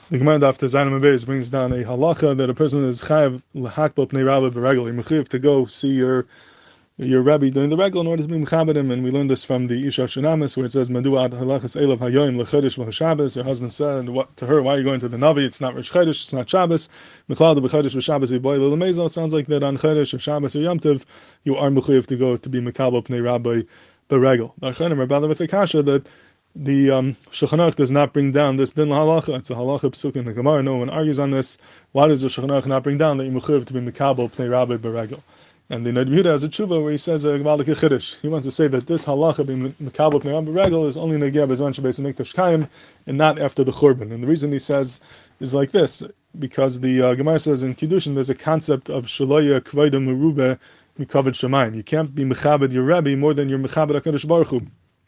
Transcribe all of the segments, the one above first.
The Gemara Daf Tezayin Beis brings down a halacha that a person is chayav l'hakbel pnei rabbi b'regel. You're mechuyev to go see your rabbi during the regel in order to be mechabed him. And we learned this from the Isha Shunamis, where it says Madu ad halachas elav hayoyim lechodesh v'Shabbos. Her husband said to her, "Why are you going to the Navi? It's not Rosh Chodesh, it's not Shabbos. Mechlal b'chodesh v'Shabbos yiboy l'lemezo." Sounds like that on Chodesh or Shabbos or Yom Tov, you are mechuyev to go to be mekabel pnei rabbi b'regel. Now, Chaim are bothered with the kasha that the Shulchan Aruch does not bring down this din halacha. It's a halacha psuk in the Gemara. No one argues on this. Why does the Shulchan Aruch not bring down that you mechuyev to be mekabel pnei rabbi b'regel? And the Noda B'Yehuda has a tshuva where he says a Gvaldik Chiddush. He wants to say that this halacha being mekabel pnei rabbi b'regel is only negeh b'zman shebeis hamikdash kayim and not after the churban. And the reason he says is like this, because the Gemara says in Kiddushin there's a concept of shaloya kvoida merube mikaved shamayim. You can't be mechabed your Rebbe more than you're mechabed HaKadosh Baruch Hu.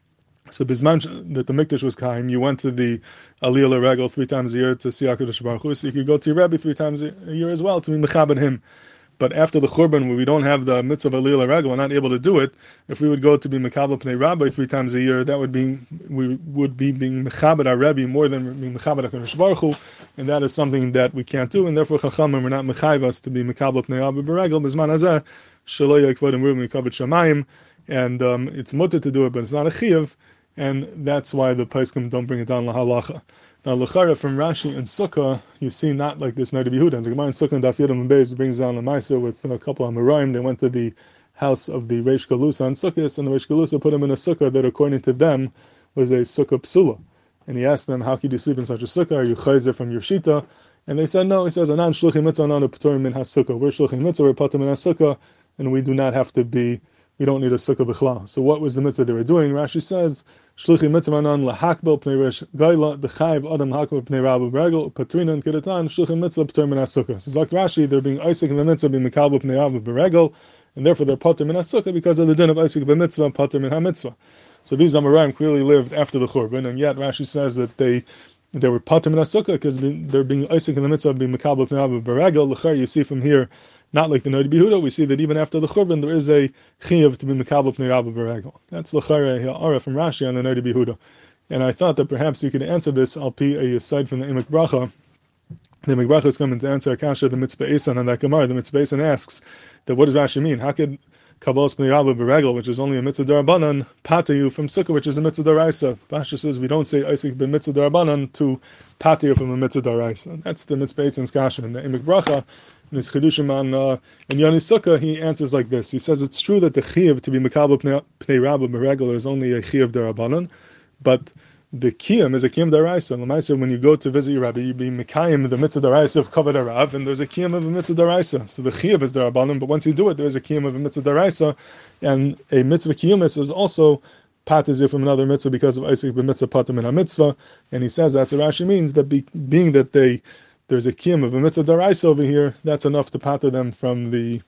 So bisman that the mikdash was kaim, you went to the Aliyah L'Regel 3 times a year to see HaKadosh Baruch Hu, so you could go to your Rebbe 3 times a year as well to be mechabed him. But after the Churban, where we don't have the mitzvah of Aliyah L'Regel, we're not able to do it. If we would go to be mekabel pnei rabbi 3 times a year, that would be, we would be being mechabed our Rebbe more than being mechabed HaKadosh Baruch Hu, and that is something that we can't do, and therefore Chachamim were not mechayiv us to be mekabel pnei rabbi b'regel b'zman hazeh shelo yekvodim ruv mikaved shamayim, and it's mutter to do it, but it's not a chiyuv, and that's why the Paiskim don't bring it down lahalacha. Now, L'chara from Rashi and Sukkah, you see not like this Noda B'Yehuda. The Gemara in Sukkah and Daf Yudam Beis brings down a Maisa with a couple of Amoraim. They went to the house of the Reish Galusa on Sukkot, and the Reish Galusa put him in a Sukkah that, according to them, was a Sukkah Psula. And he asked them, how could you sleep in such a Sukkah? Are you chayzer from your Shita? And they said, no. He says, Anan shluchim mitzvah, anan p'torim min ha-Sukkah. We're shluchim mitzvah, we're patur min ha-Sukkah, and we do not have to be, we don't need a Sukkah b'chlal. So what was the mitzvah they were doing? Rashi says, Shluchim mitzvah anan lahakbel pnei resh gaila the chayiv adam hakbel pnei rabbi b'regel patrina and kedatan shluchim mitzvah p'ter min ha-Sukkah. So like Rashi, they're being Isaac in the mitzvah being mekabel pnei rabbi b'regel, and therefore they're pater min ha-Sukkah because of the din of Isaac b'mitzvah pater min ha-mitzvah. So these Amoraim clearly lived after the Churban, and yet Rashi says that they were pater min ha-Sukkah because they're being Isaac in the mitzvah being mekabel pnei rabbi b'regel. L'char, you see from here, not like the Noda B'Yehuda, we see that even after the Churban there is a chiyuv to be mekabel pnei rabbi b'regel. That's l'char ha'ara from Rashi on the Noda B'Yehuda. And I thought that perhaps you could answer this al pi a aside from the Emek Bracha. The Emek Bracha is coming to answer Akasha, the Mitzvah Esan, on that Gemara. The Mitzvah Esan asks that what does Rashi mean? How could Kabbalas Pnei Rabbi B'Regel, which is only a Mitzvah D'Rabbanan, pata you from Sukkah, which is a Mitzvah D'Oraisa? Rashi says we don't say Isaac ben Mitzvah D'Rabbanan to pata you from a Mitzvah D'Oraisa. That's the Mitzvah Esan's Kasha. And the Emek Bracha, in his Chedushim on in Yoni Sukkah, he answers like this. He says it's true that the Chiyuv to be Mekabel Pnei Rabbi B'Regel is only a Chiyuv D'Rabbanan, but the kiyum is a kiyum daraisa. L'maisa, when you go to visit your rabbi, you be mekayim the mitzvah daraisa of kavod harav, and there's a kiyum of a mitzvah daraisa. So the chiyuv is darabanan, but once you do it, there's a kiyum of a mitzvah daraisa, and a mitzvah kiyumis is also patizir from another mitzvah because of Isaac b'mitzvah patim in a mitzvah. And he says that's what Rashi means, that being that there's a kiyum of a mitzvah daraisa over here, that's enough to pater them from the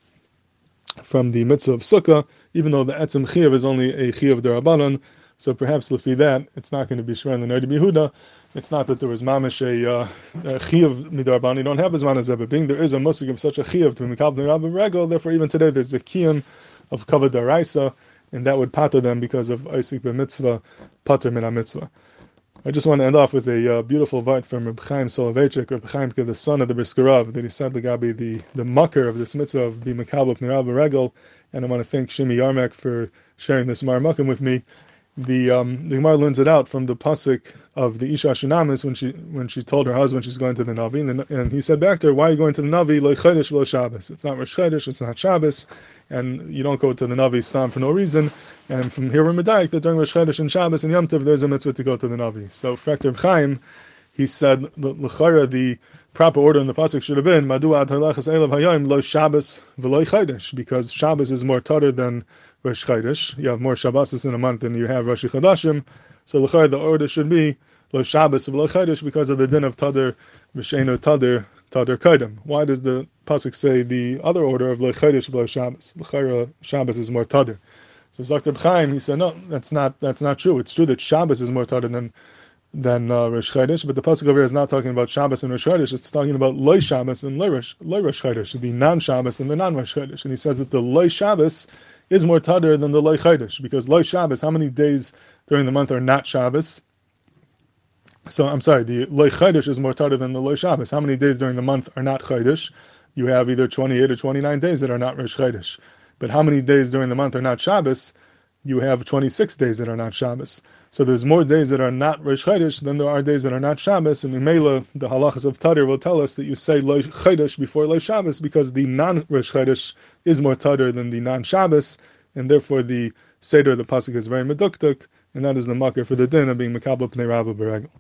mitzvah of sukkah, even though the etzem chiyuv is only a chiyuv darabanan. So perhaps lefi that it's not going to be shver in the Noda B'Yehuda. It's not that there was mamish a chiyuv midarban. You don't have as man as but being there is a musik of such a chiyuv to be mekabel pnei rabbi b'regel. Therefore, even today there's a kiyum of kavod daraisa, and that would pater them because of Isaac b'mitzvah pater min ha-mitzvah. I just want to end off with a beautiful vart from Reb Chaim Soloveitchik, Reb Chaim, the son of the Brisker Rav, that he said the mucker of this mitzvah of being mekabel pnei rabbi b'regel. And I want to thank Shimi Yarmek for sharing this marmakim with me. The Gemara learns it out from the pasuk of the Isha Shunamis when she told her husband she's going to the Navi, and he said back to her, "Why are you going to the Navi? Lo Chodesh v'lo Shabbos. It's not Rosh Chodesh, it's not Shabbos, and you don't go to the Navi stam for no reason." And from here we're medayik that during Rosh Chodesh and Shabbos and Yom Tov there's a mitzvah to go to the Navi. So Reb Chaim, he said l'chara the proper order in the pasuk should have been Madu ad halachas elav hayom lo Shabbos v'lo Chodesh, because Shabbos is more tater than Rosh Chodesh. You have more Shabbosos in a month than you have Rosh Chodashim. So the order should be Lo Shabbos V'lo Chodesh because of the din of Tader V'sheino Tader Kodem. Why does the pasuk say the other order of Lo Chodesh V'lo Shabbos? L'chayra Shabbos is more Tader. So Dr. Chaim, he said no, that's not true. It's true that Shabbos is more Tader than Rosh Chodesh, but the pasuk over here is not talking about Shabbos and Rosh Chodesh. It's talking about Lo Shabbos and Lo Rosh Chodesh, the non-Shabbos and the non-Rosh Chodesh. And he says that the Lo Shabbos is more tader than the Lo Chodesh, because Lo Shabbos, how many days during the month are not Shabbos? So I'm sorry, the Loy Chodesh is more tardy than the Loy Shabbos. How many days during the month are not Chodesh? You have either 28 or 29 days that are not Rosh Chodesh. But how many days during the month are not Shabbos? You have 26 days that are not Shabbos. So there's more days that are not Rosh Chodesh than there are days that are not Shabbos. And Mimela, the halachas of Tadir will tell us that you say Loy Chodesh before Loy Shabbos because the non-Rosh Chodesh is more Tadir than the non-Shabbos, and therefore the Seder, the pasuk is very meduktuk, and that is the makir for the din of being Mekabel Pnei Rabba Beregel.